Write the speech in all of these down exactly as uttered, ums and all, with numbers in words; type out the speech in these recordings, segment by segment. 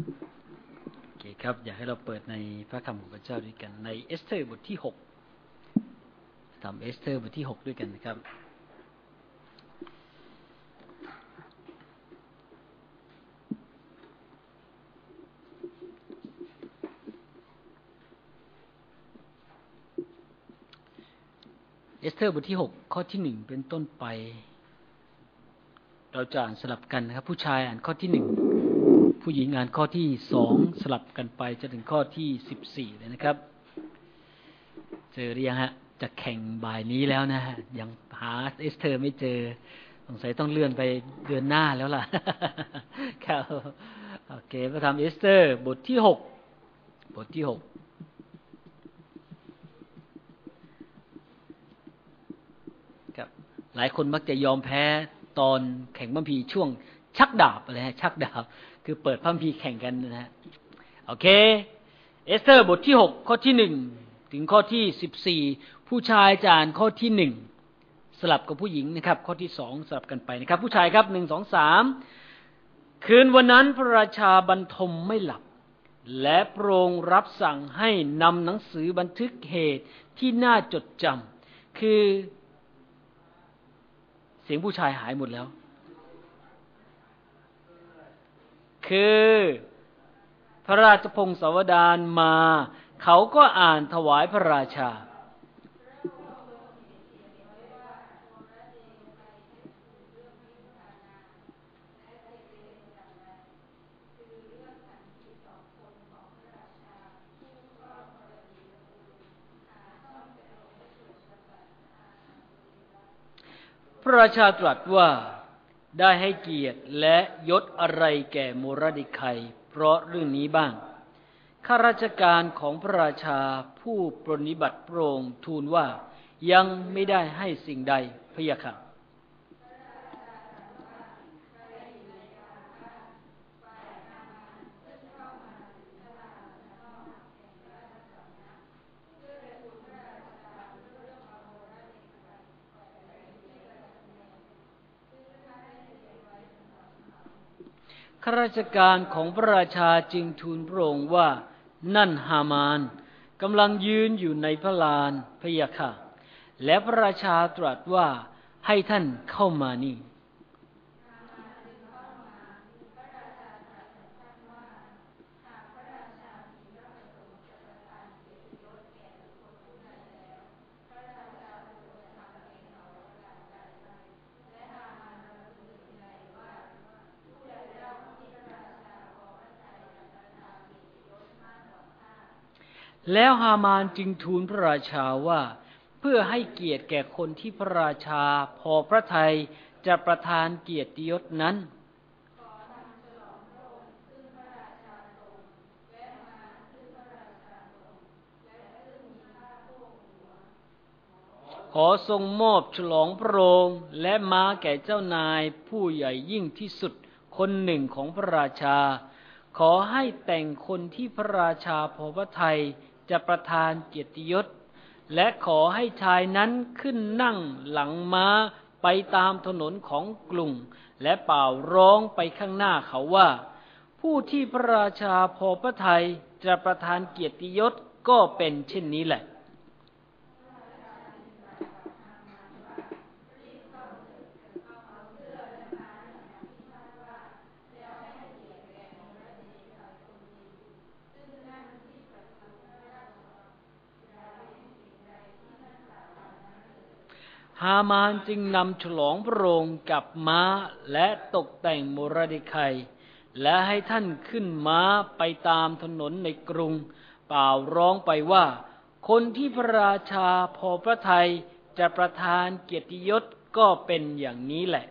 โอเคครับอยากให้เราเปิดในพระคำของพระเจ้าด้วยกันในเอสเธอร์บทที่หกทำเอสเธอร์บทที่หกด้วยกันนะครับเอสเธอร์บทที่หกข้อที่หนึ่งเป็นต้นไปเราจะอ่านสลับกันนะครับผู้ชายอ่านข้อที่หนึ่งผู้หญิงอ่านข้อที่สองสลับกันไปจนถึงข้อที่สิบสี่เลยนะครับเจอหรือยังฮะจะแข่งบ่ายนี้แล้วนะฮะยังหาเอสเธอร์ไม่เจอสงสัยต้องเลื่อนไปเดือนหน้าแล้วล่ะครับโอเคพระธรรมเอสเธอร์บทที่หกบทที่หกครับหลายคนมักจะยอมแพ้ตอนแข่งพระคัมภีร์ช่วงชักดาบอะไรฮะชักดาบคือเปิดพระคัมภีร์แข่งกันนะฮะโอเคเอสเธอร์บทที่หกข้อที่หนึ่งถึงข้อที่สิบสี่ผู้ชายจะอ่านข้อที่หนึ่งสลับกับผู้หญิงนะครับข้อที่สองสลับกันไปนะครับผู้ชายครับหนึ่ง สอง สามคืนวันนั้นพระราชาบรรทมไม่หลับและพระองค์รับสั่งให้นำหนังสือบันทึกเหตุที่น่าจดจำคือเสียงผู้ชายหายหมดแล้วคือพระราชพงศาวดารมาเขาก็อ่านถวายพระราชาพระราชาตรัสว่าได้ให้เกียรติและยศอะไรแก่โมรดิไคเพราะเรื่องนี้บ้างข้าราชการของพระราชาผู้ปรนนิบัติพระองค์ทูลว่ายังไม่ได้ให้สิ่งใดพะยะค่ะข้าราชการของพระราชาจึงทูลพระองค์ว่านั่นฮามานกำลังยืนอยู่ในพระลานพะยะค่ะและพระราชาตรัสว่าให้ท่านเข้ามานี่แล้วฮามานจึงทูลพระราชาว่าเพื่อให้เกียรติแก่คนที่พระราชาพอพระทัยจะประทานเกียรติยศนั้นขอทรงมอบฉลองพระโรงและม้าแก่เจ้านายผู้ใหญ่ยิ่งที่สุดคนหนึ่งของพระราชาขอให้แต่งคนที่พระราชาพอพระทัยจะประทานเกียรติยศและขอให้ชายนั้นขึ้นนั่งหลังม้าไปตามถนนของกรุงและเป่าร้องไปข้างหน้าเขาว่าผู้ที่พระราชาพอพระทัยจะประทานเกียรติยศก็เป็นเช่นนี้แหละฮามานจึงนำฉลองพระโรงกับม้าและตกแต่งโมรดิไคและให้ท่านขึ้นม้าไปตามถนนในกรุงเป่าร้องไปว่าคนที่พระราชาพอพระทัยจะประทานเกียรติยศก็เป็นอย่างนี้แหละ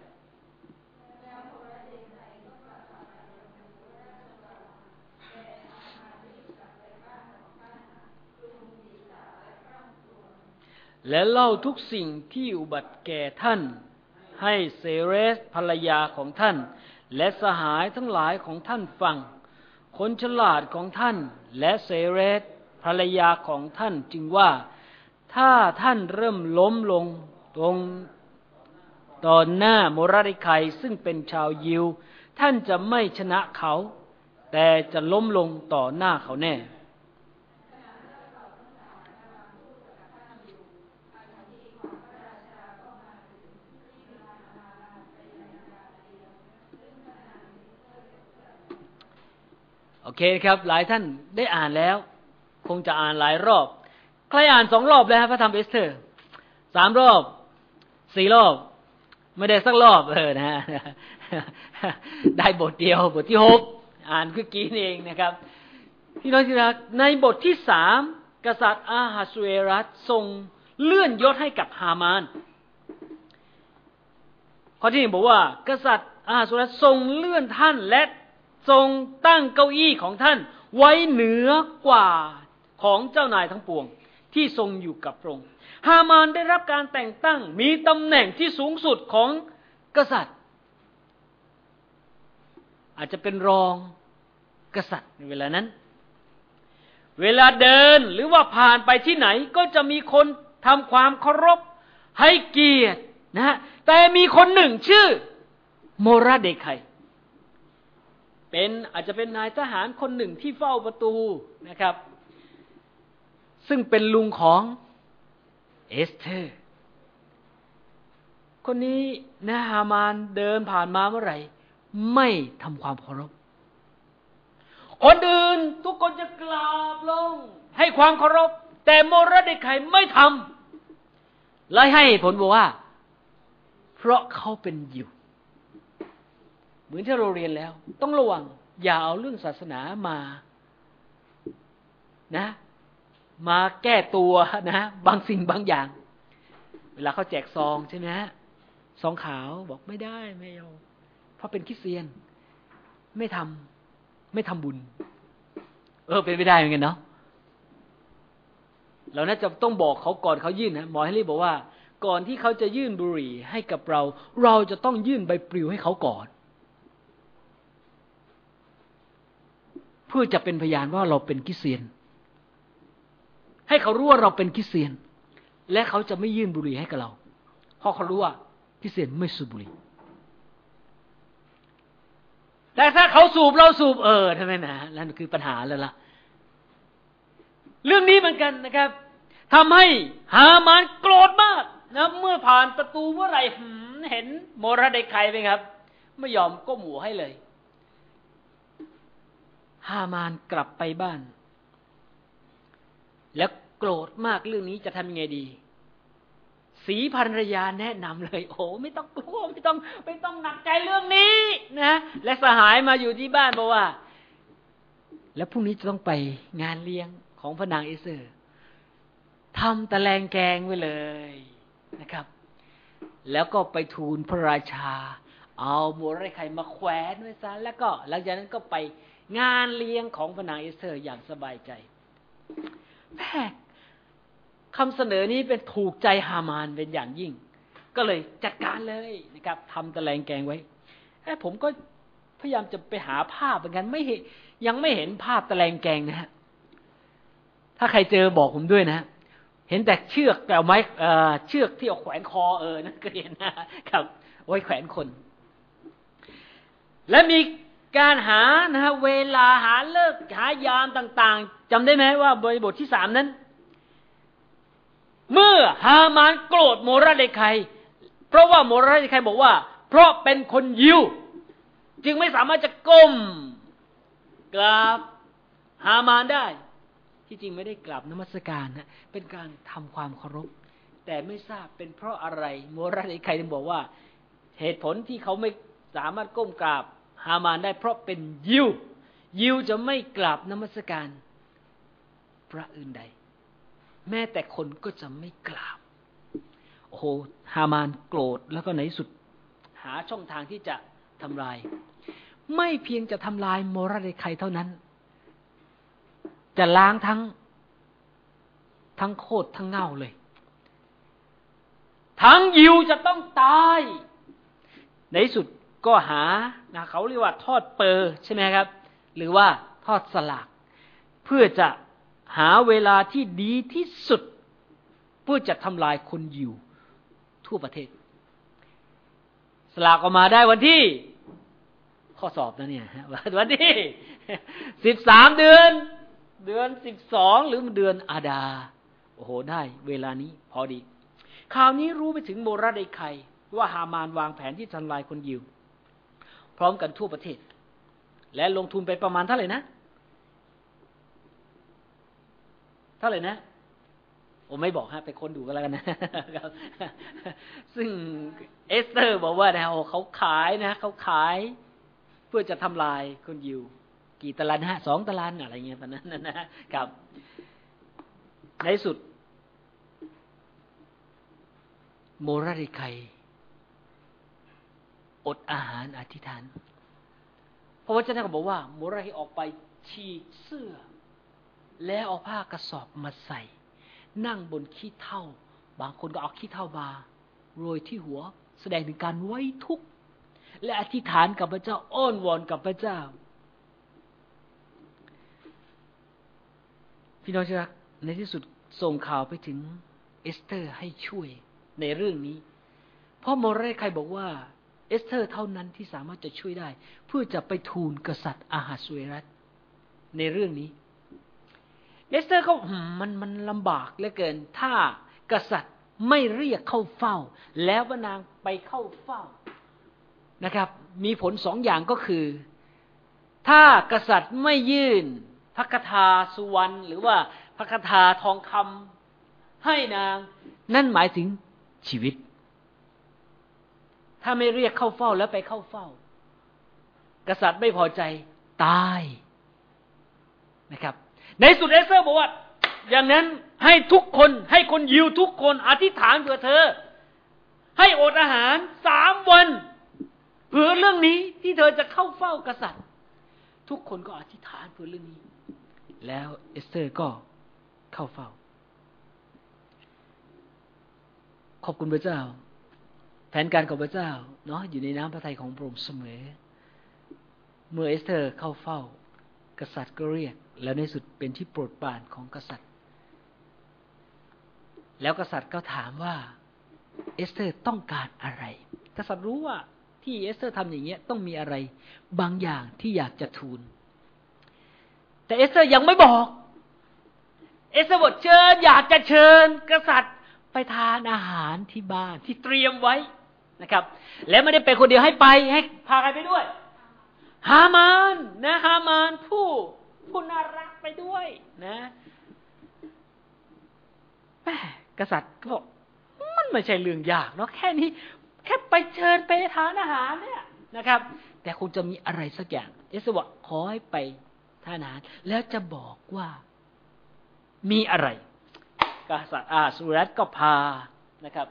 และเล่าทุกสิ่งที่อุบัติแก่ท่านให้เซเรสภรรยาของท่านและสหายทั้งหลายของท่านฟังคนฉลาดของท่านและเซเรสภรรยาของท่านจึงว่าถ้าท่านเริ่มล้มลงตรงตอนหน้าโมรดิไคซึ่งเป็นชาวยิวท่านจะไม่ชนะเขาแต่จะล้มลงต่อหน้าเขาแน่โอเคครับหลายท่านได้อ่านแล้วคงจะอ่านหลายรอบใครอ่านสองรอบแล้วพระธรรมเอสเธอร์สามรอบสี่รอบไม่ได้สักรอบเออนะฮะได้บทเดียวบทที่หกอ่านคือกี้นี่เองนะครับพี่น้องที่รักในบทที่สามกษัตริย์อาฮาสุเอรัสทรงเลื่อนยศให้กับฮามานข้อที่หนึ่งบอกว่ากษัตริย์อาฮาสุเอรัสทรงเลื่อนท่านและทรงตั้งเก้าอี้ของท่านไว้เหนือกว่าของเจ้านายทั้งปวงที่ทรงอยู่กับพระองค์ฮามานได้รับการแต่งตั้งมีตำแหน่งที่สูงสุดของกษัตริย์อาจจะเป็นรองกษัตริย์ในเวลานั้นเวลาเดินหรือว่าผ่านไปที่ไหนก็จะมีคนทำความเคารพให้เกียรตินะฮะแต่มีคนหนึ่งชื่อโมราเดคัยเป็นอาจจะเป็นนายทหารคนหนึ่งที่เฝ้าประตูนะครับซึ่งเป็นลุงของเอสเธอร์คนนี้นะฮามานเดินผ่านมาเมื่อไหร่ไม่ทำความเคารพคนอื่นทุกคนจะกราบลงให้ความเคารพแต่โมราเดคัยไม่ทำและให้ผลบอกว่าเพราะเขาเป็นยิวเหมือนที่เราเรียนแล้วต้องระวังอย่าเอาเรื่องศาสนามานะมาแก้ตัวนะบางสิ่งบางอย่างเวลาเขาแจกซองใช่ไหมฮะซองขาวบอกไม่ได้ไม่เอาเพราะเป็นคริสเตียนไม่ทำไม่ทำบุญเออเป็นไม่ได้เหมือนกันเนาะเราน่าจะต้องบอกเขาก่อนเขายื่นนะหมอเฮนรี่บอกว่าก่อนที่เขาจะยื่นบุหรี่ให้กับเราเราจะต้องยื่นใบปลิวให้เขาก่อนเพื่อจะเป็นพยานว่าเราเป็นคริสเตียนให้เขารู้ว่าเราเป็นคริสเตียนและเขาจะไม่ยื่นบุหรี่ให้กับเราเพราะเขารู้ว่าคริสเตียนไม่สูบบุหรี่แต่ถ้าเขาสูบเราสูบเออทำไมนะนั่นคือปัญหาแล้วล่ะเรื่องนี้เหมือนกันนะครับทำให้ฮามานโกรธมากนะเมื่อผ่านประตูเมื่อไหร่เห็นโมราเดคัยไหมครับไม่ยอมก้มหัวให้เลยฮามานกลับไปบ้านแล้วโกรธมากเรื่องนี้จะทำยังไงดีสีภรรยาแนะนำเลยโอ้ไม่ต้องกลัวไม่ต้องไม่ต้องหนักใจเรื่องนี้นะและสหายมาอยู่ที่บ้านบอกว่าแล้วพรุ่งนี้จะต้องไปงานเลี้ยงของพระนางเอสเธอร์ทำตะแลงแกงไว้เลยนะครับแล้วก็ไปทูลพระราชาเอาโมราเดคัยมาแขวนไว้ซะแล้วก็หลังจากนั้นก็ไปงานเลี้ยงของพระนางเอสเธอร์อย่างสบายใจแม่คำเสนอนี้เป็นถูกใจฮามานเป็นอย่างยิ่งก็เลยจัดการเลยนะครับทำตะแลงแกงไว้ไอ้ผมก็พยายามจะไปหาภาพเหมือนกันไม่ยังไม่เห็นภาพตะแลงแกงนะฮะถ้าใครเจอบอกผมด้วยนะเห็นแต่เชือกเอาไม้เอ่อเชือกที่เอาแขวนคอเออนั่นก็เห็นนะครับไว้แขวนคนและมีการหานะฮะเวลาหาเลิกหายามต่างๆจำได้ไหมว่าบทที่สามนั้นเมื่อฮามานโกรธโมราเดคัยเพราะว่าโมราเดคัยบอกว่าเพราะเป็นคนยิวจึงไม่สามารถจะก้มกราบฮามานได้ที่จริงไม่ได้กราบนมัสการนะเป็นการทำความเคารพแต่ไม่ทราบเป็นเพราะอะไรโมราเดคัยถึงบอกว่าเหตุผลที่เขาไม่สามารถก้มกราบฮามานได้เพราะเป็นยิวยิวจะไม่กราบนมัสการพระอื่นใดแม้แต่คนก็จะไม่กราบโอ้โหฮามานโกรธแล้วก็ในที่สุดหาช่องทางที่จะทำลายไม่เพียงจะทำลายโมราเดคัยเท่านั้นจะล้างทั้งทั้งโคตรทั้งเง่าเลยทั้งยิวจะต้องตายในที่สุดก็หานะเขาเรียกว่าทอดเปอร์ใช่ไหมครับหรือว่าทอดสลากเพื่อจะหาเวลาที่ดีที่สุดเพื่อจะทำลายคนยิวทั่วประเทศสลากออกมาได้วันที่ข้อสอบนะเนี่ยวันที่สิบสามเดือนเดือนสิบสองหรือเดือนอาดาโอ้โหได้เวลานี้พอดีข่าวนี้รู้ไปถึงโมรดไคว่าฮามานวางแผนที่ทำลายคนยิวพร้อมกันทั่วประเทศและลงทุนไปประมาณเท่าไหร่นะเท่าไหร่นะโอ้ไม่บอกฮะไปค้นดูกันแล้วกันนะซึ่งเอสเตอร์บอกว่านะโอ้เขาขายนะเขาขายเพื่อจะทำลายคนยิวกี่ตารางฮะสองตารางอะไรเงี้ยตอนนั้นนะครับในสุดโมรดไคอดอาหารอธิษฐานเพราะว่าเจ้าหน้าที่บอกว่าโมรดไคออกไปฉีกเสื้อแล้วเอาผ้ากระสอบมาใส่นั่งบนขี้เถ้าบางคนก็เอาขี้เถ้ามาโรยที่หัวแสดงถึงการไว้ทุกข์และอธิษฐานกับพระเจ้าอ้อนวอนกับพระเจ้าพี่น้องที่รักในที่สุดส่งข่าวไปถึงเอสเตอร์ให้ช่วยในเรื่องนี้เพราะโมรดไคบอกว่าเอสเตอร์เท่านั้นที่สามารถจะช่วยได้เพื่อจะไปทูลกษัตริย์อาหาสเวรัสในเรื่องนี้เอสเตอร์เขามันมันลำบากเหลือเกินถ้ากษัตริย์ไม่เรียกเข้าเฝ้าแล้วพระนางไปเข้าเฝ้านะครับมีผลสองอย่างก็คือถ้ากษัตริย์ไม่ยื่นพระคทาสุวรรณหรือว่าพระคทาทองคำให้นางนั่นหมายถึงชีวิตถ้าไม่เรียกเข้าเฝ้าแล้วไปเข้าเฝ้ากษัตริย์ไม่พอใจตายนะครับในสุดเอสเตอร์บอกว่าอย่างนั้นให้ทุกคนให้คนยิวทุกคนอธิษฐานเผื่อเธอให้อดอาหารสามวันเผื่อเรื่องนี้ที่เธอจะเข้าเฝ้ากษัตริย์ทุกคนก็อธิษฐานเผื่อเรื่องนี้แล้วเอสเตอร์ก็เข้าเฝ้าขอบคุณพระเจ้าแผนการของพระเจ้าเนาะอยู่ในน้ำพระทัยของพระองค์เสมอเมื่อเอสเตอร์เข้าเฝ้ากษัตริย์ก็เรียกแล้วในสุดเป็นที่โปรดปรานของกษัตริย์แล้วกษัตริย์ก็ถามว่าเอสเตอร์ต้องการอะไรกษัตริย์รู้ว่าที่เอสเตอร์ทำอย่างเงี้ยต้องมีอะไรบางอย่างที่อยากจะทูลแต่เอสเตอร์ยังไม่บอกเอสเตอร์บอกเชิญอยากจะเชิญกษัตริย์ไปทานอาหารที่บ้านที่เตรียมไว้นะครับแล้วไม่ได้ไปคนเดียวให้ไปให้พาใครไปด้วยฮามานนะฮามานผู้ผู้น่ารักไปด้วยนะแม่กษัตริย์ก็บอกมันไม่ใช่เรื่องยากเนาะแค่นี้แค่ไปเชิญไปทานอาหารเนี่ยนะครับแต่คงจะมีอะไรสักอย่างเอสเตอร์บอกขอให้ไปทานอาหารแล้วจะบอกว่ามีอะไรกษัตริย์อาสุรัตก็พานะครับ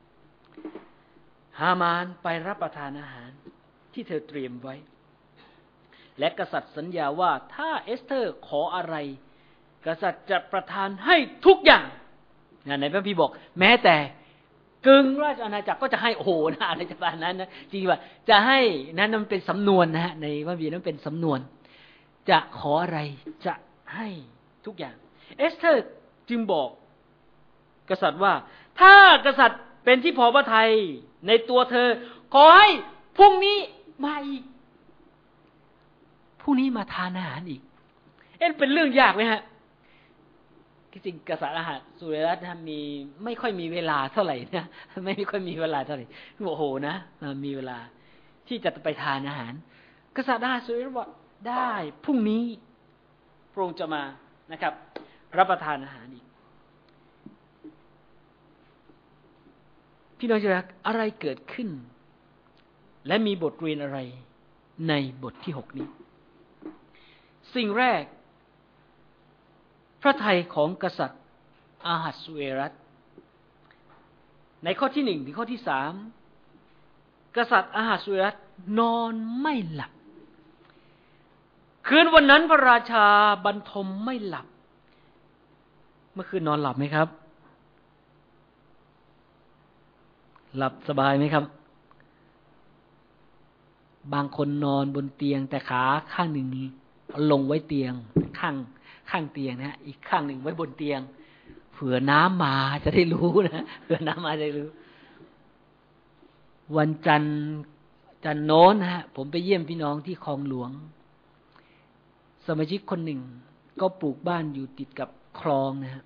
ฮามานไปรับประทานอาหารที่เธอเตรียมไว้และกษัตริย์สัญญาว่าถ้าเอสเตอร์ขออะไรกษัตริย์จะประทานให้ทุกอย่างในพระคัมภีร์บอกแม้แต่กึ่งราชอาณาจักรก็จะให้โอ้โหนะอะไรประมาณนั้นนะจริงว่าจะให้นั้นมันเป็นสำนวนนะฮะในพระคัมภีร์นั้นเป็นสำนวนจะขออะไรจะให้ทุกอย่างเอสเตอร์จึงบอกกษัตริย์ว่าถ้ากษัตริย์เป็นที่พอพระทัยในตัวเธอขอให้พรุ่งนี้มาอีกพรุ่งนี้มาทานอาหารอีกเอ๊ะเป็นเรื่องยากไหมฮะที่จริงกษัตริย์อาหารสุริรัตน์นะมีไม่ค่อยมีเวลาเท่าไหร่นะไม่ค่อยมีเวลาเท่าไหร่โอ้โหนะมีเวลาที่จะไปทานอาหารกษัตริย์อาหารสุริรัตน์บอกได้พรุ่งนี้พระองค์จะมานะครับรับประทานอาหารอีกพี่น้องที่รักอะไรเกิดขึ้นและมีบทเรียนอะไรในบทที่หกนี้สิ่งแรกพระทัยของกษัตริย์อาหัสเวรัสในข้อที่หนึ่งถึงข้อที่สามกษัตริย์อาหัสเวรัสนอนไม่หลับคืนวันนั้นพระราชาบรรทมไม่หลับเมื่อคืนนอนหลับไหมครับหลับสบายไหมครับบางคนนอนบนเตียงแต่ขาข้างหนึ่งลงไว้เตียงข้างข้างเตียงนะอีกข้างหนึ่งไว้บนเตียงเผื่อน้ำมาจะได้รู้นะเผื่อน้ำมาจะได้รู้วันจันทร์จันทร์โน้นนะฮะผมไปเยี่ยมพี่น้องที่คลองหลวงสมาชิกคนหนึ่งก็ปลูกบ้านอยู่ติดกับคลองนะฮะ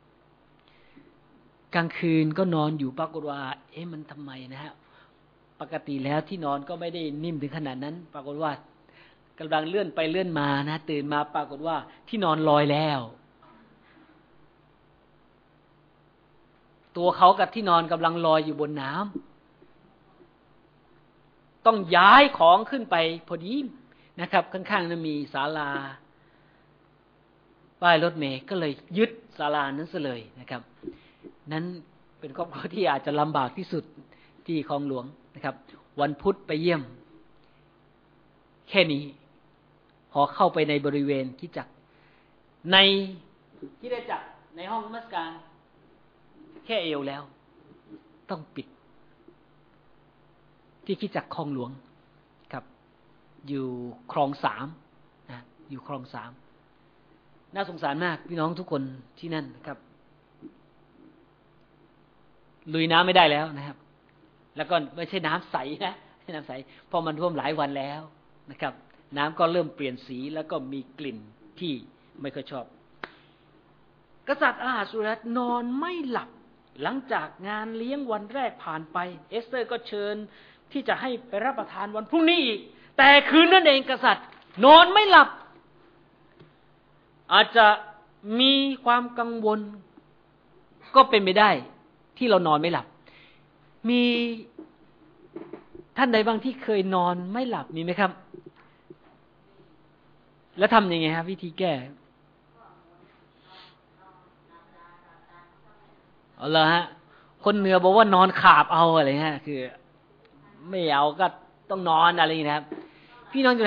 กลางคืนก็นอนอยู่ปรากฏว่าเอ๊ะมันทำไมนะฮะปกติแล้วที่นอนก็ไม่ได้นิ่มถึงขนาดนั้นปรากฏว่ากำลังเลื่อนไปเลื่อนมานะตื่นมาปรากฏว่าที่นอนลอยแล้วตัวเขากับที่นอนกำลังลอยอยู่บนน้ำต้องย้ายของขึ้นไปพอดีนะครับข้างๆนั้นมีศาลาป้ายรถเมล์ก็เลยยึดศาลานั้นซะเลยนะครับนั้นเป็นครอบครัวที่อาจจะลำบากที่สุดที่คลองหลวงนะครับวันพุธไปเยี่ยมแค่นี้พอเข้าไปในบริเวณคริสตจักรในคริสตจักรในห้องนมัสการแค่เอวแล้วต้องปิดที่คริสตจักรคลองหลวงครับอยู่คลองสามนะอยู่คลองสามน่าสงสารมากพี่น้องทุกคนที่นั่นนะครับลุยน้ำไม่ได้แล้วนะครับแล้วก็ไม่ใช่น้ำใสนะไม่ใช่น้ำใสเพราะมันท่วมหลายวันแล้วนะครับน้ำก็เริ่มเปลี่ยนสีแล้วก็มีกลิ่นที่ไม่ค่อยชอบกษัตริย์อาหาสุเอรัสนอนไม่หลับหลังจากงานเลี้ยงวันแรกผ่านไปเอสเตอร์ก็เชิญที่จะให้ไปรับประทานวันพรุ่งนี้อีกแต่คืนนั้นเองกษัตริย์นอนไม่หลับอาจจะมีความกังวลก็เป็นไปได้ที่เรานอนไม่หลับมีท่านใดบ้างที่เคยนอนไม่หลับมีไหมครับแล้วทำยังไงครับวิธีแก้เอาละฮะคนเหนือบอกว่านอนขาบเอาอะไรฮะคือไม่เอาก็ต้องนอนอะไรอย่างนี้นะครับพี่น้องจะ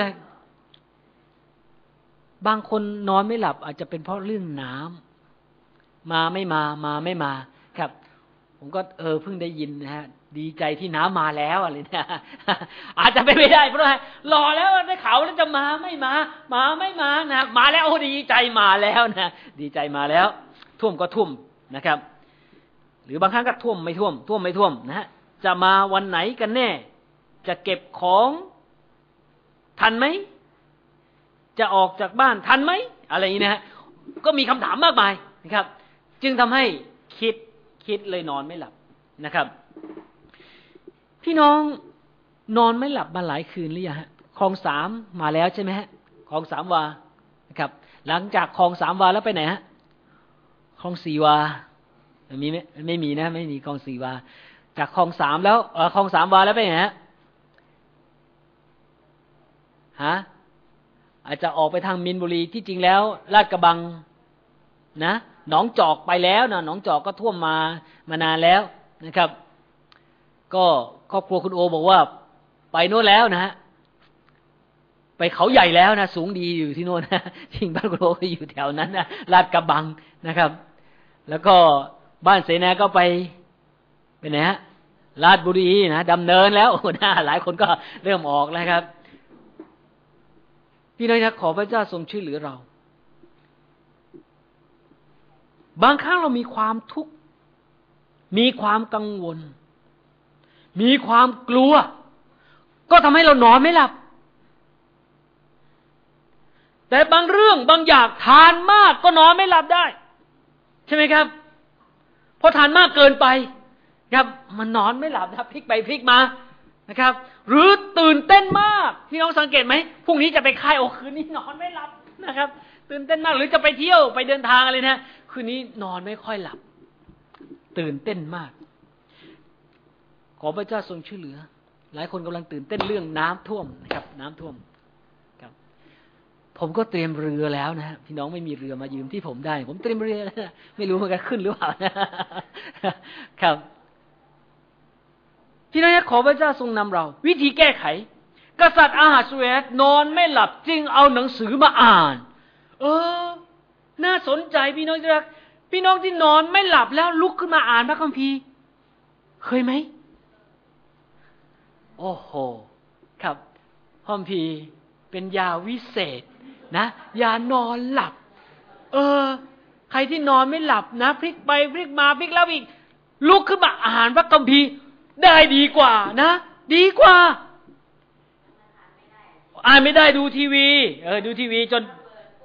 บางคนนอนไม่หลับอาจจะเป็นเพราะเรื่องน้ำมาไม่มามาไม่มาครับผมก็เออเพิ่งได้ยินนะฮะดีใจที่น้ำมาแล้วอะไรเนี่ยอาจจะเป็นไม่ได้เพราะว่ารอแล้วได้ข่าวแล้วจะมาไม่มามาไม่มานะมาแล้วโอ้ดีใจมาแล้วนะดีใจมาแล้วท่วมก็ท่วมนะครับหรือบางครั้งก็ท่วมไม่ท่วมท่วมไม่ท่วมนะฮะจะมาวันไหนกันแน่จะเก็บของทันไหมจะออกจากบ้านทันไหมอะไรอย่างนี้นะฮะก็มีคำถามมากมายนะครับจึงทำให้คิดคิดเลยนอนไม่หลับนะครับพี่น้องนอนไม่หลับมาหลายคืนหรือยังฮะคลองสามมาแล้วใช่ไหมฮะคลองสามวานะครับหลังจากคลองสามวาแล้วไปไหนฮะคลองสี่วามีไหมไม่มีนะไม่มีคลองสี่วาจากคลองสามแล้วเออคลองสามวาแล้วไปไหนฮะฮะอาจจะออกไปทางมีนบุรีที่จริงแล้วลาดกระบังนะหนองจอกไปแล้วนะหนองจอกก็ท่วมมามานานแล้วนะครับก็ครอบครัวคุณโอบอกว่าไปโน่นแล้วนะฮะไปเขาใหญ่แล้วนะสูงดีอยู่ที่โน่นนะจริงบ้านคุณโอก็อยู่แถวนั้นนะลาดกระบังนะครับแล้วก็บ้านเสนาก็ไปเป็นไงฮะลาดบุรีนะดำเนินแล้วโอ้นะหลายคนก็เริ่มออกแล้วครับพี่น้องนะขอพระเจ้าทรงช่วยเหลือเราบางครั้งเรามีความทุกข์มีความกังวลมีความกลัวก็ทำให้เรานอนไม่หลับแต่บางเรื่องบางอย่างทานมากก็นอนไม่หลับได้ใช่ไหมครับเพราะทานมากเกินไปครับมันนอนไม่หลับนะพลิกไปพลิกมานะครับหรือตื่นเต้นมากพี่น้องสังเกตไหมพรุ่งนี้จะไปค่ายโอ้คืนนี้นอนไม่หลับนะครับตื่นเต้นมากหรือจะไปเที่ยวไปเดินทางอะไรนะคืนนี้นอนไม่ค่อยหลับตื่นเต้นมากขอพระเจ้าทรงช่วยเหลือหลายคนกำลังตื่นเต้นเรื่องน้ำท่วมนะครับน้ำท่วมครับผมก็เตรียมเรือแล้วนะฮะพี่น้องไม่มีเรือมายืมที่ผมได้ผมเตรียมเรือแล้วนะไม่รู้มันจะขึ้นหรือเปล่านะครับที่นั่นขอพระเจ้าทรงนำเราวิธีแก้ไขกษัตริย์อาหาสุเอรัสนอนไม่หลับจึงเอาหนังสือมาอ่านเออน่าสนใจพี่น้องที่รักพี่น้องที่นอนไม่หลับแล้วลุกขึ้นมาอ่านพระคัมภีร์เคยไหมโอ้โหครับพระคัมภีร์เป็นยาวิเศษนะยานอนหลับเออใครที่นอนไม่หลับนะพลิกไปพลิกมาพลิกแล้วอีกลุกขึ้นมาอ่านพระคัมภีร์ได้ดีกว่านะดีกว่าอ่านไม่ได้ดูทีวีเออดูทีวีจน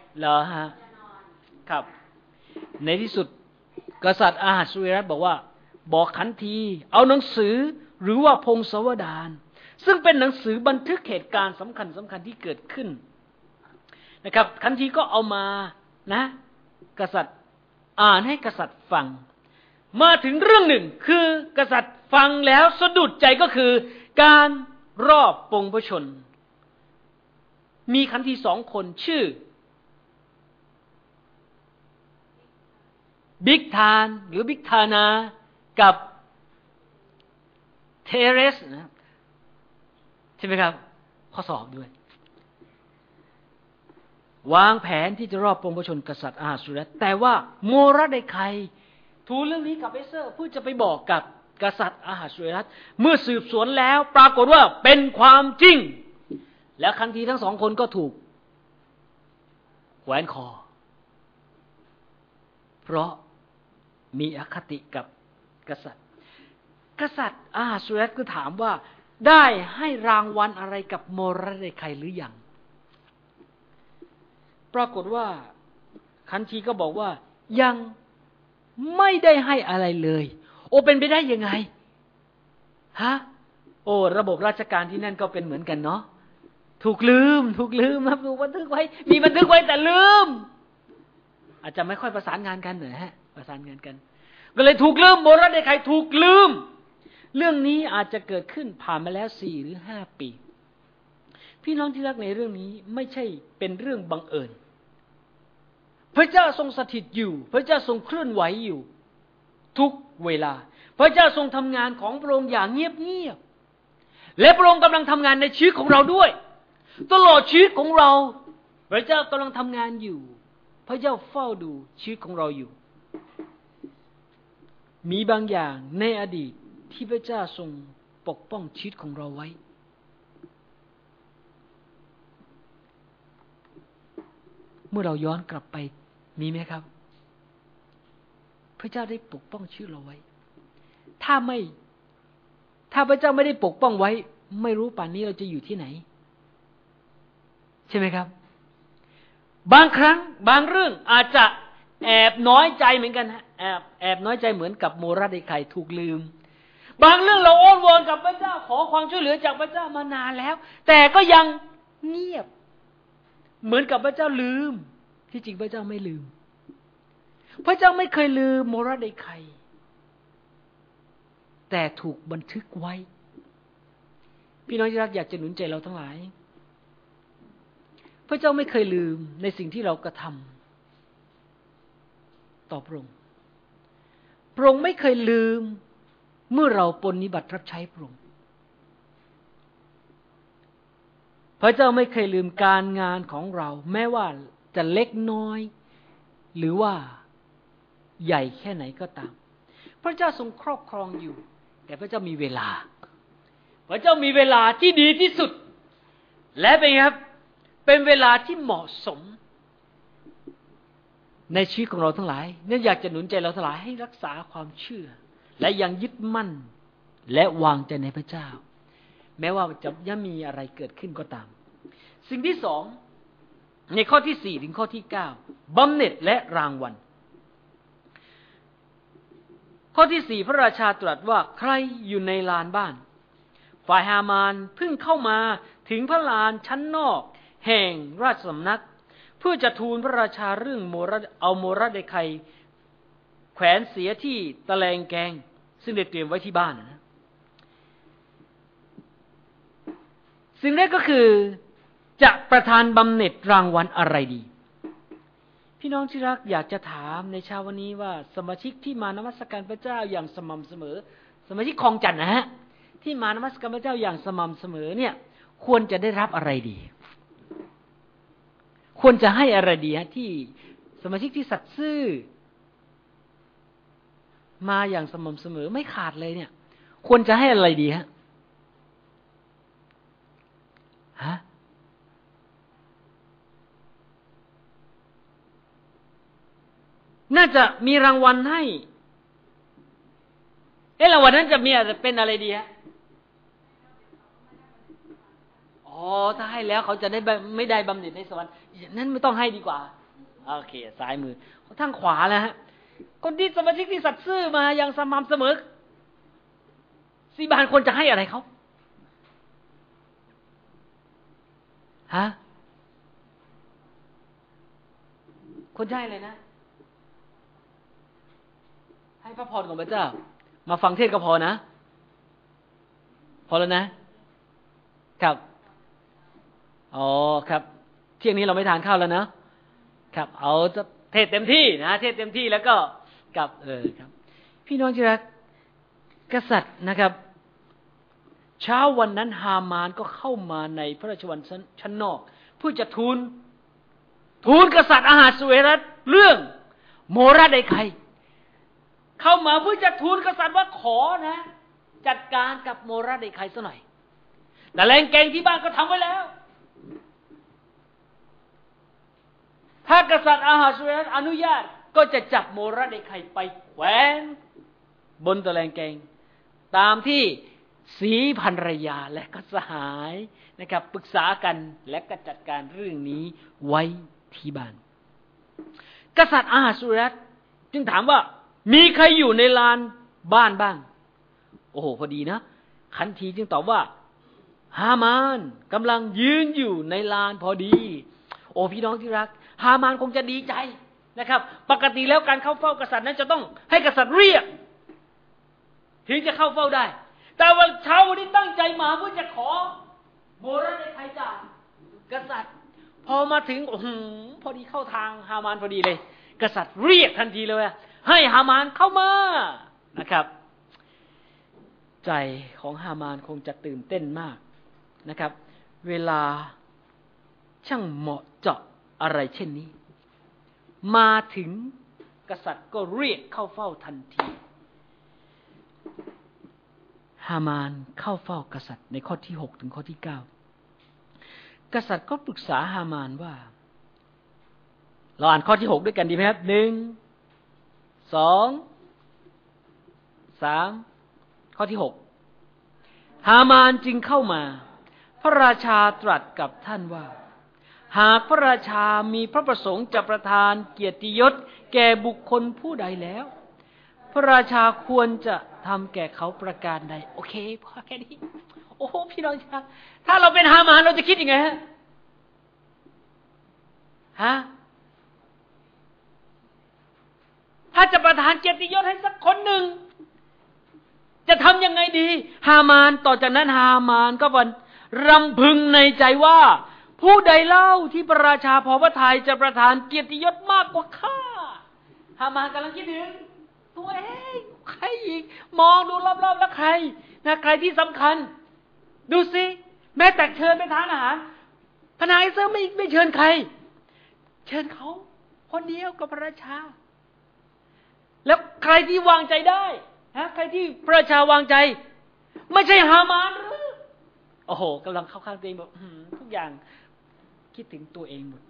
เหรอฮะครับในที่สุดกษัตริย์อาหัสเวรัสบอกว่าบอกขันทีเอาหนังสือหรือว่าพงศาวดารซึ่งเป็นหนังสือบันทึกเหตุการณ์สำคัญสำคัญที่เกิดขึ้นนะครับขันทีก็เอามานะกษัตริย์อ่านให้กษัตริย์ฟังมาถึงเรื่องหนึ่งคือกษัตริย์ฟังแล้วสะดุดใจก็คือการรอบปรงพระชนมีขันทีสองคนชื่อบิ๊กทานหรือบิ๊กทานากับเทเรสนะใช่ไหมครับข้อสอบด้วยวางแผนที่จะรอบปรงพระชนกษัตริย์อาหัสเวรัสแต่ว่าโมรดไคทูลเรื่องนี้กับเอสเธอร์เพื่อจะไปบอกกับกษัตริย์อาหัสเวรัสเมื่อสืบสวนแล้วปรากฏว่าเป็นความจริงแล้วขันทีทั้งสองคนก็ถูกแขวนคอเพราะมีอคติกับกษัตริย์กษัตริย์อาหัสเวรัสก็ถามว่าได้ให้รางวัลอะไรกับโมรดไคหรือยังปรากฏว่าขันทีก็บอกว่ายังไม่ได้ให้อะไรเลยโอเป็นไปได้ยังไงฮะโอ้ระบบราชการที่นั่นก็เป็นเหมือนกันเนาะถูกลืมถูกลืมครับถูกบันทึกไว้มีบันทึกไว้แต่ลืมอาจจะไม่ค่อยประสานงานกันเหรอฮะประสานงานกันก็เลยถูกลืมโมรดไคถูกลืมเรื่องนี้อาจจะเกิดขึ้นผ่านมาแล้วสี่หรือห้าปีพี่น้องที่รักในเรื่องนี้ไม่ใช่เป็นเรื่องบังเอิญพระเจ้าทรงสถิตอยู่พระเจ้าทรงเคลื่อนไหวอยู่ทุกเวลาพระเจ้าทรงทำงานของพระองค์อย่างเงียบๆและพระองค์กำลังทำงานในชีวิตของเราด้วยตลอดชีวิตของเราพระเจ้ากำลังทำงานอยู่พระเจ้าเฝ้าดูชีวิตของเราอยู่มีบางอย่างในอดีตที่พระเจ้าทรงปกป้องชีวิตของเราไว้เมื่อเราย้อนกลับไปมีไหมครับพระเจ้าได้ปกป้องชีวิตเราไว้ถ้าไม่ถ้าพระเจ้าไม่ได้ปกป้องไว้ไม่รู้ป่านนี้เราจะอยู่ที่ไหนใช่ไหมครับบางครั้งบางเรื่องอาจจะแอบน้อยใจเหมือนกันฮะแอบแอบน้อยใจเหมือนกับโมรดไคถูกลืมบางเรื่องเราอ้อนวอนกับพระเจ้าขอความช่วยเหลือจากพระเจ้ามานานแล้วแต่ก็ยังเงียบเหมือนกับพระเจ้าลืมที่จริงพระเจ้าไม่ลืมพระเจ้าไม่เคยลืมโมรดไคแต่ถูกบันทึกไว้พี่น้องที่รักอยากจะหนุนใจเราทั้งหลายพระเจ้าไม่เคยลืมในสิ่งที่เรากระทำต่อพระองค์พระองค์ไม่เคยลืมเมื่อเราปฏิบัติรับใช้พระองค์พระเจ้าไม่เคยลืมการงานของเราแม้ว่าจะเล็กน้อยหรือว่าใหญ่แค่ไหนก็ตามพระเจ้าทรงครอบครองอยู่แต่พระเจ้ามีเวลาพระเจ้ามีเวลาที่ดีที่สุดและเป็นครับเป็นเวลาที่เหมาะสมในชีวิตของเราทั้งหลายนั่นอยากจะหนุนใจเราทั้งหลายให้รักษาความเชื่อและยังยึดมั่นและวางใจในพระเจ้าแม้ว่าจะยังมีอะไรเกิดขึ้นก็ตามสิ่งที่สองในข้อที่สี่ถึงข้อที่เก้าบำเหน็จและรางวัลข้อที่สี่พระราชาตรัสว่าใครอยู่ในลานบ้านฝ่ายฮามานเพิ่งเข้ามาถึงพระลานชั้นนอกแห่งราชสำนักเพื่อจะทูลพระราชาเรื่องโมรเอาโมรดไคแขวนเสียที่ตะแลงแกงซึ่งได้เตรียมไว้ที่บ้านนะสิ่งแรกก็คือจะประทานบำเหน็จรางวัลอะไรดีพี่น้องที่รักอยากจะถามในเช้าวันนี้ว่าสมาชิกที่มานมัสการพระเจ้าอย่างสม่ำเสมอสมาชิกคลองจันทน์นะฮะที่มานมัสการพระเจ้าอย่างสม่ำเสมอเนี่ยควรจะได้รับอะไรดีควรจะให้อะไรดีฮะที่สมาชิกที่สัตย์ซื่อมาอย่างสม่ำเสมอไม่ขาดเลยเนี่ยควรจะให้อะไรดีฮะฮะน่าจะมีรางวัลให้เอ๊ะรางวัลนั้นจะมีอะไรเป็นอะไรดีฮะอ๋อถ้าให้แล้วเขาจะได้ไม่ได้บำเหน็จในสวรรค์นั้นไม่ต้องให้ดีกว่าโอเคซ้ายมือทางขวาแล้วฮะคนที่สมาชิกที่สัตย์ซื่อมาอย่างสม่ำเสมอซีบานควรจะให้อะไรเขาฮะควรจะให้อะไรนะให้พระพรของพระเจ้ามาฟังเทศก็พอนะพอแล้วนะครับอ๋อครับเที่ยงนี้เราไม่ทานข้าวแล้วนะครับเอาเทศเต็มที่นะเทศเต็มที่แล้วก็กับเออครับพี่น้องที่รักกษัตริย์นะครับเช้าวันนั้นฮามานก็เข้ามาในพระราชวังชั้นนอกเพื่อจะทูลทูลกษัตริย์อาหาสุเอรัสเรื่องโมราไดไคเข้ามาเพื่อจะทูลกษัตริย์ว่าขอนะจัดการกับโมราไดไคซะหน่อยแต่แรงเกงที่บ้านก็ทำไว้แล้วถ้ากษัตริย์อาหาสุเอรัสอนุญาตก็จะจับโมราไดไคไปแขวนบนตะแลงเกงตามที่สีภรรยาและก็สหายนะครับปรึกษากันและก็จัดการเรื่องนี้ไว้ที่บ้านกษัตริย์อาหาสุเอรัสจึงถามว่ามีใครอยู่ในลานบ้านบ้างโอ้โหพอดีนะขันทีจึงตอบว่าฮามานกำลังยืนอยู่ในลานพอดีโอ้พี่น้องที่รักฮามานคงจะดีใจนะครับปกติแล้วการเข้าเฝ้ากษัตริย์นั้นจะต้องให้กษัตริย์เรียกถึงจะเข้าเฝ้าได้แต่วันเช้าวันนี้ตั้งใจมาเพื่อจะขอโมราไดไคจากกษัตริย์พอมาถึงโอ้โหพอดีเข้าทางฮามานพอดีเลยกษัตริย์เรียกทันทีเลยให้ฮามานเข้ามานะครับใจของฮามานคงจะตื่นเต้นมากนะครับเวลาช่างเหมาะเจาะอะไรเช่นนี้มาถึงกษัตริย์ก็เรียกเข้าเฝ้าทันทีฮามานเข้าเฝ้ากษัตริย์ในข้อที่หกถึงข้อที่เก้ากษัตริย์ก็ปรึกษาฮามานว่าเราอ่านข้อที่หกด้วยกันดีไหมครับหนึ่งสองสามข้อที่หกฮามานจึงเข้ามาพระราชาตรัสกับท่านว่าหากพระราชามีพระประสงค์จะประทานเกียรติยศแก่บุคคลผู้ใดแล้วพระราชาควรจะทำแก่เขาประการใดโอเคพอแค่นี้โอ้โหพี่น้องครับถ้าเราเป็นฮามานเราจะคิดยังไงฮะฮะถ้าจะประทานเกียรติยศให้สักคนหนึ่งจะทำยังไงดีฮามานต่อจากนั้นฮามานก็วันรำพึงในใจว่าผู้ใดเล่าที่พระราชาพอพระทัยจะประทานเกียรติยศมากกว่าข้าฮามานกำลังคิดถึงตัวเองใครอีกมองดูรอบๆแล้วใครนะใครที่สำคัญดูสิแม้แต่เชิญไปทานอาหารพระนางเอสเตอร์ไม่ไม่เชิญใครเชิญเขาคนเดียวกับพระราชาแล้วใครที่วางใจได้นะใครที่พระราชาวางใจไม่ใช่ฮามานหรือโอ้โหกำลังเข้าข้างตัวเองแบบทุกอย่างคิดถึงตัวเองหมด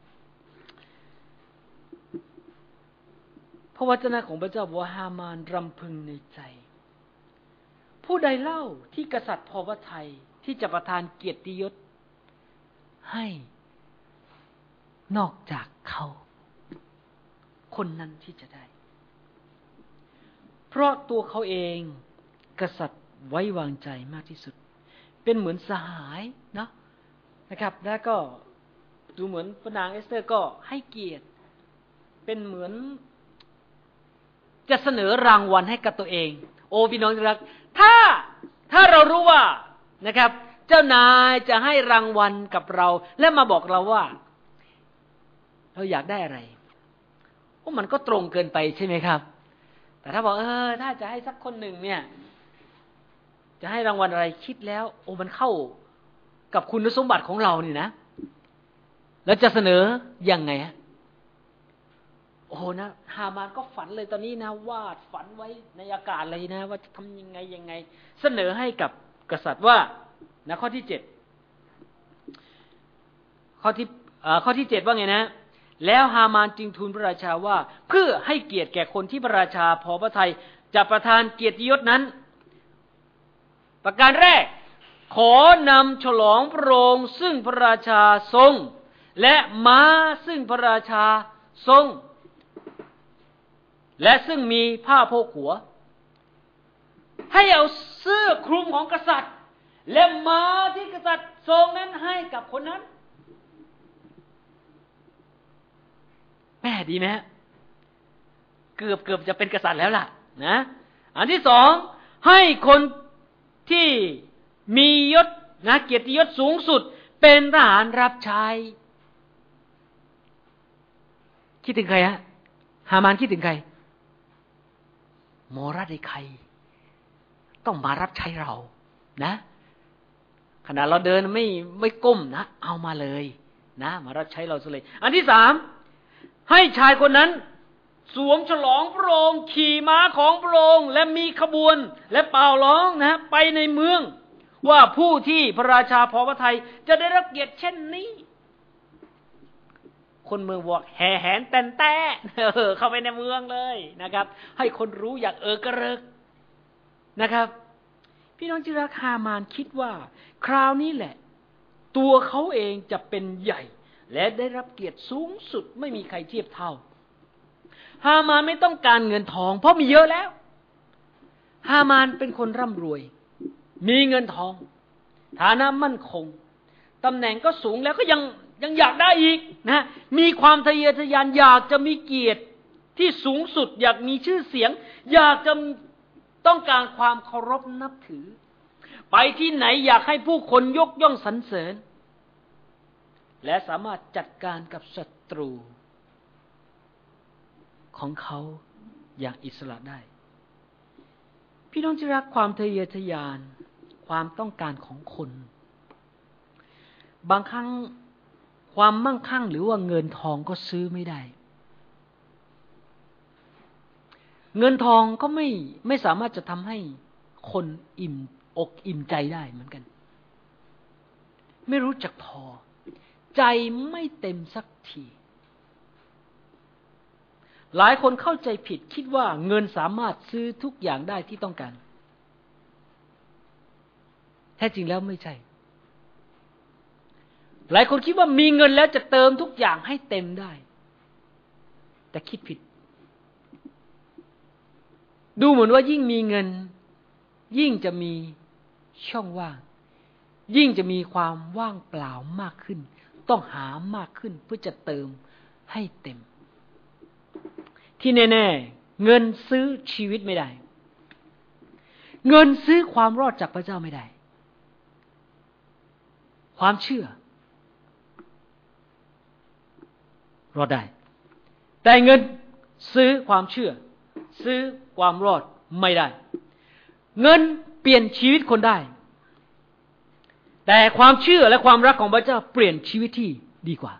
พระวจนะของพระเจ้าบอกว่าฮามานรำพึงในใจผู้ใดเล่าที่กษัตริย์พอพระทัยที่จะประทานเกียรติยศให้นอกจากเขาคนนั้นที่จะได้เพราะตัวเขาเองกษัตริย์ไว้วางใจมากที่สุดเป็นเหมือนสหายนะนะครับแล้วก็ดูเหมือนพระนางเอสเตอร์ก็ให้เกียรติเป็นเหมือนจะเสนอรางวัลให้กับตัวเองโอ้พี่น้องที่รักถ้าถ้าเรารู้ว่านะครับเจ้านายจะให้รางวัลกับเราและมาบอกเราว่าเราอยากได้อะไรโอ้มันก็ตรงเกินไปใช่ไหมครับแต่ถ้าบอกเออถ้าจะให้สักคนหนึ่งเนี่ยจะให้รางวัลอะไรคิดแล้วโอ้มันเข้ากับคุณสมบัติของเรานี่นะแล้วจะเสนอยังไงฮะโอ้โหนะฮามานก็ฝันเลยตอนนี้นะวาดฝันไว้ในอากาศเลยนะว่าจะทำยังไงยังไงเสนอให้กับกษัตริย์ว่านะข้อที่เจ็ดข้อที่ข้อที่เจ็ดว่าไงนะแล้วฮามานจึงทูลพระราชาว่าเพื่อให้เกียรติแก่คนที่พระราชาพอพระทัยจะประทานเกียรติยศนั้นประการแรกขอนำฉลองพระโรงซึ่งพระราชาทรงและม้าซึ่งพระราชาทรงและซึ่งมีผ้าโพกหัวให้เอาเสื้อคลุมของกษัตริย์และม้าที่กษัตริย์ทรงนั้นให้กับคนนั้นแม่ดีไหมฮะเกือบเกือบจะเป็นกษัตริย์แล้วล่ะนะอันที่สองให้คนที่มียศนะเกียรติยศสูงสุดเป็นทหารรับใช้คิดถึงใครฮะฮามานคิดถึงใครโมราไดไคต้องมารับใช้เรานะขณะเราเดินไม่ไม่ก้มนะเอามาเลยนะมารับใช้เราซะเลยอันที่สามให้ชายคนนั้นสวมฉลองพระองค์ขี่ม้าของพระองค์และมีขบวนและเป่าร้องนะไปในเมืองว่าผู้ที่พระราชาพอพระทัยจะได้รับเกียรติเช่นนี้คนเมืองบอกแห่แหนแตนแต่เออเข้าไปในเมืองเลยนะครับให้คนรู้อยากเออกระเริกนะครับพี่น้องที่รักฮามานคิดว่าคราวนี้แหละตัวเขาเองจะเป็นใหญ่และได้รับเกียรติสูงสุดไม่มีใครเทียบเท่าฮามานไม่ต้องการเงินทองเพราะมีเยอะแล้วฮามานเป็นคนร่ำรวยมีเงินทองฐานะมั่นคงตำแหน่งก็สูงแล้วก็ยังยังอยากได้อีกนะมีความทะเยอทะยานอยากจะมีเกียรติที่สูงสุดอยากมีชื่อเสียงอยากจะต้องการความเคารพนับถือไปที่ไหนอยากให้ผู้คนยกย่องสรรเสริญและสามารถจัดการกับศัตรูของเขาอย่างอิสระได้พี่น้องที่รักความทะเยอทะยานความต้องการของคนบางครั้งความมั่งคั่งหรือว่าเงินทองก็ซื้อไม่ได้เงินทองก็ไม่ไม่สามารถจะทำให้คนอิ่มอกอิ่มใจได้เหมือนกันไม่รู้จักพอใจไม่เต็มสักทีหลายคนเข้าใจผิดคิดว่าเงินสามารถซื้อทุกอย่างได้ที่ต้องการแท้จริงแล้วไม่ใช่หลายคนคิดว่ามีเงินแล้วจะเติมทุกอย่างให้เต็มได้แต่คิดผิดดูเหมือนว่ายิ่งมีเงินยิ่งจะมีช่องว่างยิ่งจะมีความว่างเปล่ามากขึ้นต้องหามากขึ้นเพื่อจะเติมให้เต็มที่แน่ๆเงินซื้อชีวิตไม่ได้เงินซื้อความรอดจากพระเจ้าไม่ได้ความเชื่อรอดได้แต่เงินซื้อความเชื่อซื้อความรอดไม่ได้เงินเปลี่ยนชีวิตคนได้แต่ความเชื่อและความรักของพระเจ้าเปลี่ยนชีวิตที่ดีกว่า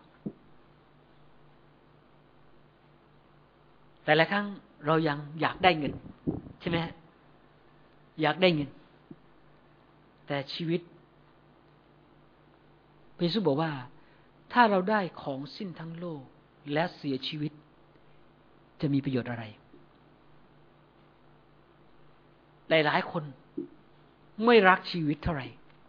แต่ละครั้งเรายังอยากได้เงินใช่ไหมอยากได้เงินแต่ชีวิตพระเยซูบอกว่าถ้าเราได้ของสิ้นทั้งโลกและเสียชีวิตจะมีประโยชน์อะไรหลายๆคนไม่รักชีวิตเท่าไหร่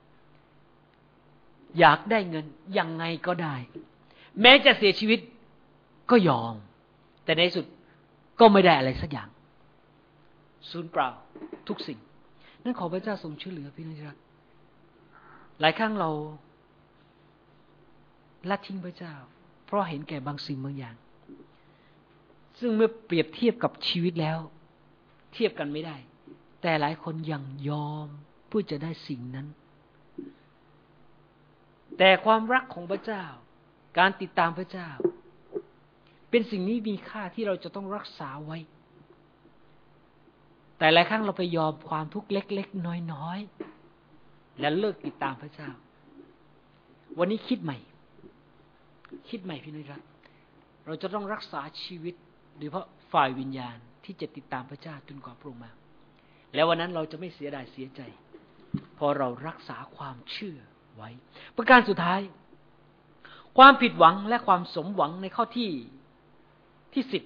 อยากได้เงินยังไงก็ได้แม้จะเสียชีวิตก็ยอมแต่ในที่สุดก็ไม่ได้อะไรสักอย่างสูญเปล่าทุกสิ่งนั้นขอพระเจ้าทรงช่วยเหลือพี่น้องที่รักหลายครั้งเราละทิ้งพระเจ้าเพราะเห็นแก่บางสิ่งบางอย่างซึ่งเมื่อเปรียบเทียบกับชีวิตแล้วเทียบกันไม่ได้แต่หลายคนยังยอมเพื่อจะได้สิ่งนั้นแต่ความรักของพระเจ้าการติดตามพระเจ้าเป็นสิ่งนี้มีค่าที่เราจะต้องรักษาไว้แต่หลายครั้งเราไปยอมความทุกข์เล็กๆน้อยๆและเลิกติดตามพระเจ้าวันนี้คิดใหม่คิดใหม่พี่น้องครับเราจะต้องรักษาชีวิตโดยเฉพาะฝ่ายวิญญาณที่จะติดตามพระเจ้าจนกว่าพระองค์มาแล้ววันนั้นเราจะไม่เสียดายเสียใจพอเรารักษาความเชื่อไว้ประการสุดท้ายความผิดหวังและความสมหวังในข้อที่ที่สิบ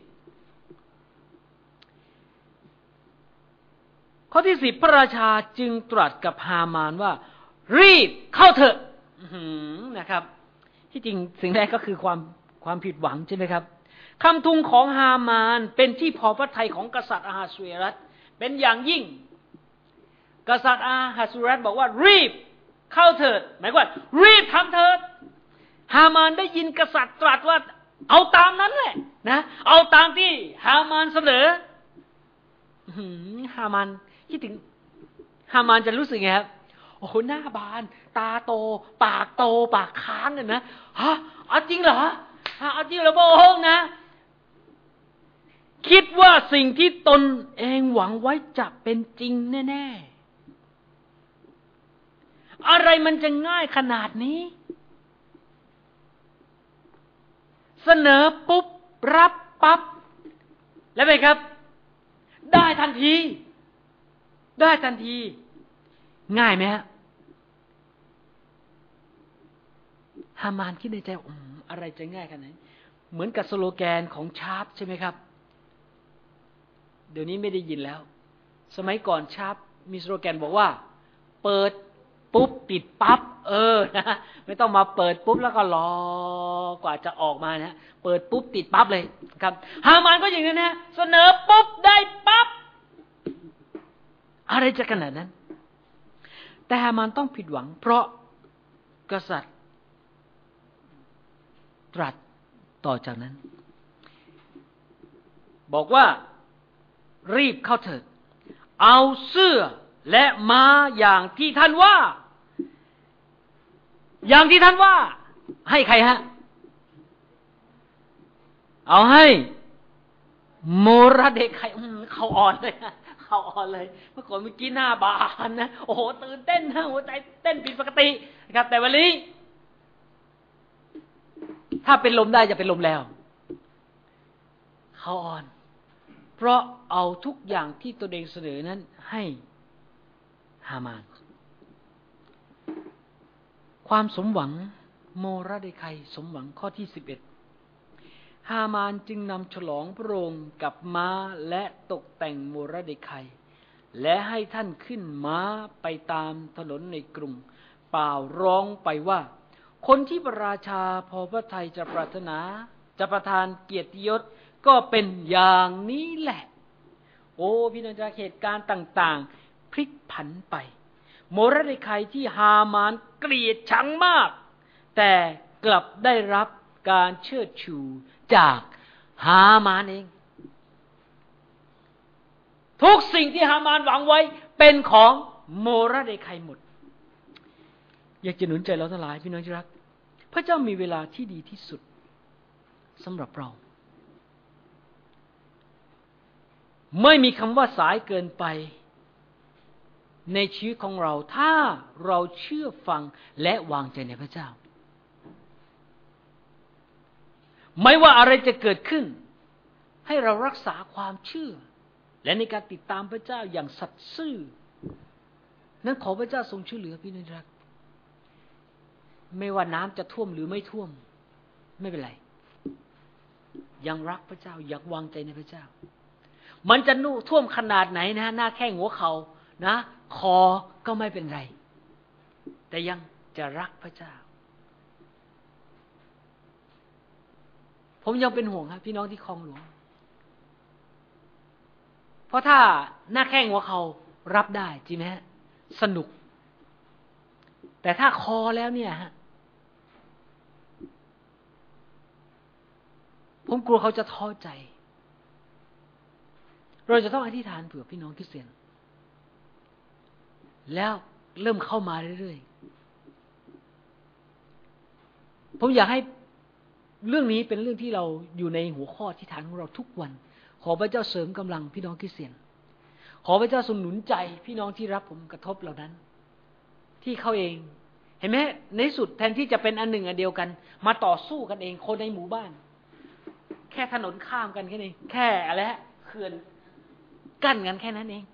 ข้อที่สิบพระราชาจึงตรัสกับฮามานว่ารีบเข้าเถอะนะครับที่จริงสิ่งแรกก็คือความความผิดหวังใช่ไหมครับคำทูลของฮามานเป็นที่พอพระทัยของกษัตริย์อาฮาสุเอรัสเป็นอย่างยิ่งกษัตริย์อาฮาสุเอรัสบอกว่ารีบเข้าเถิดหมายว่ารีบทำเถิดฮามานได้ยินกษัตริย์ตรัสว่าเอาตามนั้นแหละนะเอาตามที่ฮามานเสนอฮามานคิดถึงฮามานจะรู้สึกไงครับโอ้โหหน้าบานตาโตปากโตปากค้างกันนะฮะเอาจริงเหรอฮะเอาจริงเหรอพระองค์นะคิดว่าสิ่งที่ตนเองหวังไว้จะเป็นจริงแน่ๆอะไรมันจะง่ายขนาดนี้เสนอปุ๊บรับปั๊บแล้วไหมครับได้ทันทีได้ทันทีง่ายไหมฮะฮามานคิดในใจอืมอะไรจะง่ายขนาดไหนเหมือนกับสโลแกนของชาร์ปใช่ไหมครับเดี๋ยวนี้ไม่ได้ยินแล้วสมัยก่อนชาร์ปมีสโลแกนบอกว่าเปิดปุ๊บปิดปั๊บเออนะไม่ต้องมาเปิดปุ๊บแล้วก็รอกว่าจะออกมานะเปิดปุ๊บติดปั๊บเลยครับฮามานก็อย่างนั้นนะเสนอปุ๊บได้ปั๊บอะไรจะขนาดนั้นแต่ฮามานต้องผิดหวังเพราะกษัตริย์ตรัสต่อจากนั้นบอกว่ารีบเข้าเถิดเอาเสื้อและม้าอย่างที่ท่านว่าอย่างที่ท่านว่าให้ใครฮะเอาให้โมระเดไคเขาอ่อนเลยเขาอ่อนเลยเมื่อก่อนเมื่อกี้หน้าบานนะโอ้โหตื่นเต้นนะหัวใจเต้นผิดปกตินะครับแต่วันนี้ถ้าเป็นลมได้จะเป็นลมแล้วเขาอ่อนเพราะเอาทุกอย่างที่ตัวเองเสนอนั้นให้ฮามานความสมหวังโมระเดไคสมหวังข้อที่สิบเอ็ดฮามานจึงนำฉลองพระองค์กับม้าและตกแต่งโมระเดไคและให้ท่านขึ้นม้าไปตามถนนในกรุงเปล่าร้องไปว่าคนที่พระราชาพอพระทัยจะปรารถนาจะประทานเกียรติยศก็เป็นอย่างนี้แหละโอ้พี่น้องจากเหตุการณ์ต่างๆพลิกผันไปโมระเดไคที่ฮามานเกลียดชังมากแต่กลับได้รับการเชิดชูจากฮามานเองทุกสิ่งที่ฮามานหวังไว้เป็นของโมระเดไคหมดอยากจะหนุนใจเราทั้งหลายพี่น้องที่รักพระเจ้ามีเวลาที่ดีที่สุดสำหรับเราไม่มีคำว่าสายเกินไปในชีวิตของเราถ้าเราเชื่อฟังและวางใจในพระเจ้าไม่ว่าอะไรจะเกิดขึ้นให้เรารักษาความเชื่อและในการติดตามพระเจ้าอย่างสัตย์ซื่อนั้นขอพระเจ้าทรงช่วยเหลือพี่น้องรักไม่ว่าน้ำจะท่วมหรือไม่ท่วมไม่เป็นไรยังรักพระเจ้าอยากวางใจในพระเจ้ามันจะนุ่ท่วมขนาดไหนนะหน้าแข้งหัวเข่านะคอก็ไม่เป็นไรแต่ยังจะรักพระเจ้าผมยังเป็นห่วงครับพี่น้องที่คลองหลวงเพราะถ้าหน้าแข้งหัวเข่ารับได้จริงไหมฮะสนุกแต่ถ้าคอแล้วเนี่ยฮะผมกลัวเขาจะท้อใจเราจะต้องอธิษฐานเผื่อพี่น้องคริสเตียนแล้วเริ่มเข้ามาเรื่อยๆผมอยากให้เรื่องนี้เป็นเรื่องที่เราอยู่ในหัวข้ออธิษฐานของเราทุกวันขอพระเจ้าเสริมกำลังพี่น้องคริสเตียนขอพระเจ้าทรงหนุนใจพี่น้องที่รับผมกระทบเหล่านั้นที่เขาเองเห็นไหมในสุดแทนที่จะเป็นอันหนึ่งอันเดียวกันมาต่อสู้กันเองคนในหมู่บ้านแค่ถนนข้ามกันแค่นี้แค่อะไรฮะเขื่อนกั้นกันแค่นั้นเอง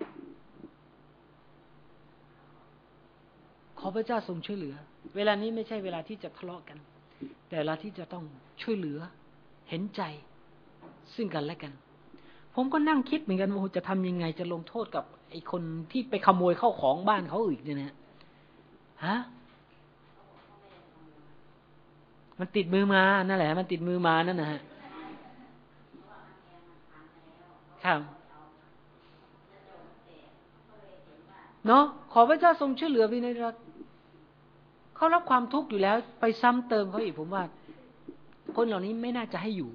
ขอพระเจ้าทรงช่วยเหลือเวลานี้ไม่ใช่เวลาที่จะทะเลาะกันแต่เวลาที่จะต้องช่วยเหลือเห็นใจซึ่งกันและกันผมก็นั่งคิดเหมือนกันว่าจะทำยังไงจะลงโทษกับไอ้คนที่ไปขโมยเข้าของบ้านเขาอีกเนี่ยนะฮะมันติดมือมานั่นแหละมันติดมือมานั่นนะฮะครับเนาะขอพระเจ้าทรงช่วยเหลือพี่น้องรักเขารับความทุกข์อยู่แล้วไปซ้ำเติมเขาอีกผมว่าคนเหล่านี้ไม่น่าจะให้อยู่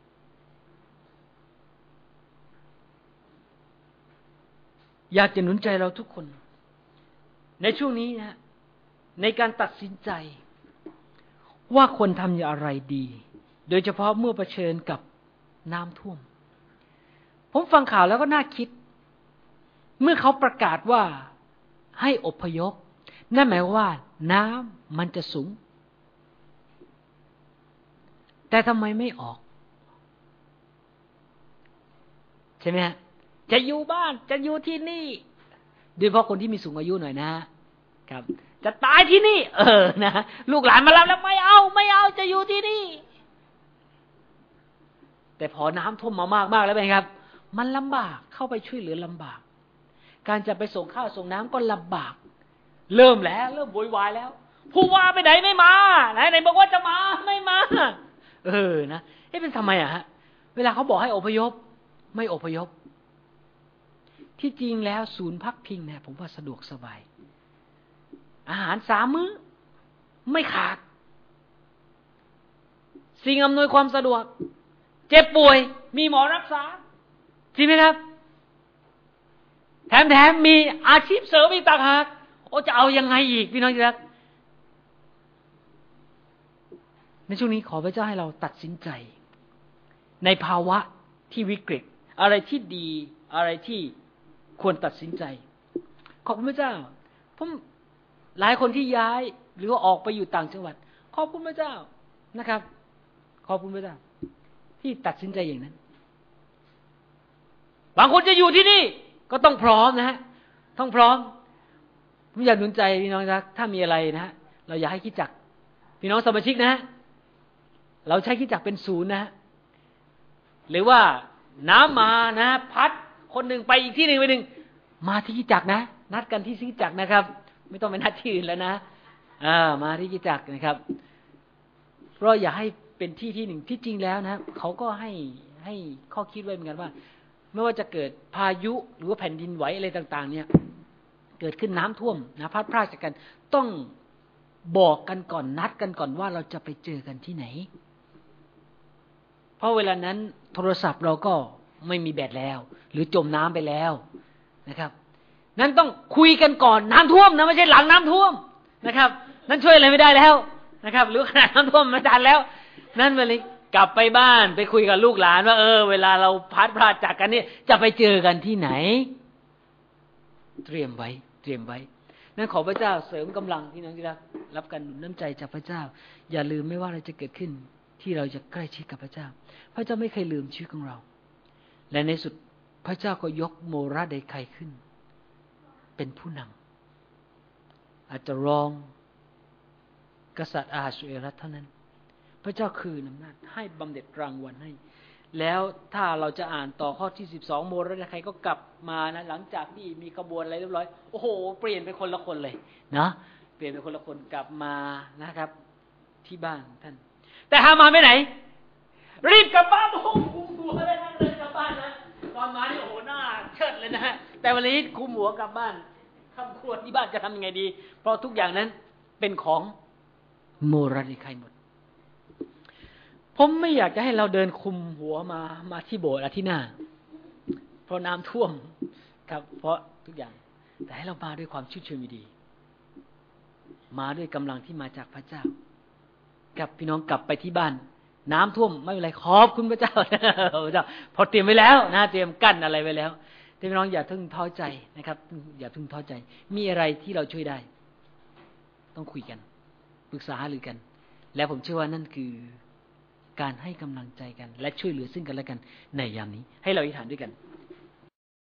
อยากจะหนุนใจเราทุกคนในช่วงนี้นะในการตัดสินใจว่าควรทำอย่างไรดีโดยเฉพาะเมื่อเผชิญกับน้ำท่วมผมฟังข่าวแล้วก็น่าคิดเมื่อเขาประกาศว่าให้อพยพนั่นหมายว่าน้ำมันจะสูงแต่ทำไมไม่ออกใช่ไหมฮะจะอยู่บ้านจะอยู่ที่นี่โดยเฉพาะคนที่มีสูงอายุหน่อยนะครับจะตายที่นี่เออนะลูกหลานมารับแล้วไม่เอาไม่เอาจะอยู่ที่นี่แต่พอน้ำท่วมมามากๆแล้วเป็นครับมันลำบากเข้าไปช่วยเหลือลำบากการจะไปส่งข้าวส่งน้ำก็ลำบากเริ่มแล้วเริ่มโวยวายแล้วผู้ว่าไปไหนไม่มาไหนไหนบอกว่าจะมาไม่มาเออนะเอ๊ะเป็นทำไมอะฮะเวลาเขาบอกให้อพยพไม่อพยพที่จริงแล้วศูนย์พักพิงเนี่ยผมว่าสะดวกสบายอาหารสามมื้อไม่ขาดสิ่งอำนวยความสะดวกเจ็บป่วยมีหมอรักษาจริงไหมครับแถมแถมมีอาชีพเสริมอีกต่างหากโอ้จะเอายังไงอีกพี่น้องครับในช่วงนี้ขอพระเจ้าให้เราตัดสินใจในภาวะที่วิกฤตอะไรที่ดีอะไรที่ควรตัดสินใจขอบคุณพระเจ้าผมหลายคนที่ย้ายหรือว่าออกไปอยู่ต่างจังหวัดขอบคุณพระเจ้านะครับขอบคุณพระเจ้าที่ตัดสินใจอย่างนั้นบางคนจะอยู่ที่นี่ก็ต้องพร้อมนะฮะต้องพร้อมผมอยากหนุนใจพี่น้องครับถ้ามีอะไรนะฮะเราอยากให้คิดจักพี่น้องสมาชิกนะฮะเราใช้คิดจักเป็นศูนย์นะฮะหรือว่าน้ำมานะพัดคนหนึ่งไปอีกที่หนึ่งไปหนึ่งมาที่คิดจักนะนัดกันที่คิดจักนะครับไม่ต้องไปนัดที่อื่นแล้วนะอ่ามาที่คิดจักนะครับเพราะอยากให้เป็นที่ที่หนึ่งที่จริงแล้วนะเขาก็ให้ให้ข้อคิดไว้เหมือนกันว่าไม่ว่าจะเกิดพายุหรือว่าแผ่นดินไหวอะไรต่างๆเนี่ยเกิดขึ้นน้ำท่วมนะพัดพรากจากกันต้องบอกกันก่อนนัดกันก่อนว่าเราจะไปเจอกันที่ไหนเพราะเวลานั้นโทรศัพท์เราก็ไม่มีแบตแล้วหรือจมน้ำไปแล้วนะครับนั้นต้องคุยกันก่อนน้ำท่วมนะไม่ใช่หลังน้ำท่วมนะครับนั้นช่วยอะไรไม่ได้แล้วนะครับหรือขนาดน้ำท่วมมาทันแล้วนั้นวันนี้กลับไปบ้านไปคุยกับลูกหลานว่าเออเวลาเราพัดพรากจากกันนี่จะไปเจอกันที่ไหนเตรียมไว้เตรียมไว้นั้นขอพระเจ้าเสริมกำลังพี่น้องที่รักรับการหนุนน้ำใจจากพระเจ้าอย่าลืมไม่ว่าอะไรจะเกิดขึ้นที่เราจะใกล้ชิดกับพระเจ้าพระเจ้าไม่เคยลืมชีวิตของเราและในสุดพระเจ้าก็ยกโมราเดไคขึ้นเป็นผู้นำอาจจะรองกษัตริย์อาสุเอรัสเท่านั้นพระเจ้าคืนอำนาจให้บำเหน็จรางวัลให้แล้วถ้าเราจะอ่านต่อข้อที่สิบสองโมราเดไคก็กลับมานะหลังจากที่มีขบวนอะไรเรียบร้อยโอ้โหเปลี่ยนเป็นคนละคนเลยนะเปลี่ยนเป็นคนละคนกลับมานะครับที่บ้านท่านแต่ฮามาไม่ไหนรีบกลับบ้านโอ้โหคุมหัวเลยนะเลยกลับบ้านนะตอนมานี่โอ้โหหน้าเชิดเลยนะแต่วันนี้คุมหัวกลับบ้านทำครัวที่บ้านจะทำยังไงดีเพราะทุกอย่างนั้นเป็นของโมราเดไคหมดผมไม่อยากจะให้เราเดินคุมหัวมามาที่โบสถ์อาทิตย์หน้าเพราะน้ำท่วมครับเพราะทุกอย่างแต่ให้เรามาด้วยความชื่นชมยินดีมาด้วยกำลังที่มาจากพระเจ้ากับพี่น้องกลับไปที่บ้านน้ำท่วมไม่เป็นไรขอบคุณพระเจ้าพระเจ้าพอเตรียมไว้แล้วนะเตรียมกั้นอะไรไว้แล้วพี่น้องอย่าทึ่งท้อใจนะครับอย่าทึ่งท้อใจมีอะไรที่เราช่วยได้ต้องคุยกันปรึกษาหารือกันและผมเชื่อว่านั่นคือการให้กำลังใจกันและช่วยเหลือซึ่งกันและกันในยามนี้ให้เราอธิษฐานด้วยกัน